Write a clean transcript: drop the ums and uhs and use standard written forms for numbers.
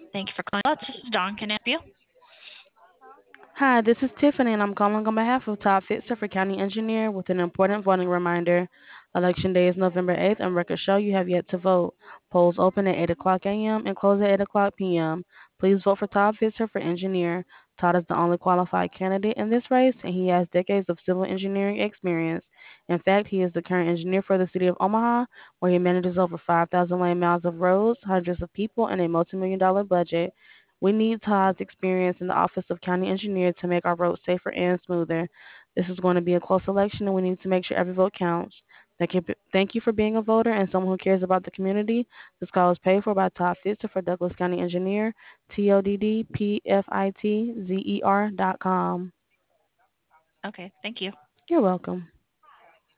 Thank you for calling. Oh, this is Dawn. Can I help you? Hi, this is Tiffany, and I'm calling on behalf of Todd Fitzer for County Engineer with an important voting reminder. Election Day is November 8th, and records show you have yet to vote. Polls open at 8 o'clock a.m. and close at 8 o'clock p.m. Please vote for Todd Fitzer for engineer. Todd is the only qualified candidate in this race, and he has decades of civil engineering experience. In fact, he is the current engineer for the city of Omaha, where he manages over 5,000 lane miles of roads, hundreds of people, and a multi-million-dollar budget. We need Todd's experience in the office of county engineer to make our roads safer and smoother. This is going to be a close election, and we need to make sure every vote counts. Thank you for being a voter and someone who cares about the community. This call is paid for by Todd Fitzer for Douglas County Engineer, TODDPFITZER.com. Okay, thank you. You're welcome.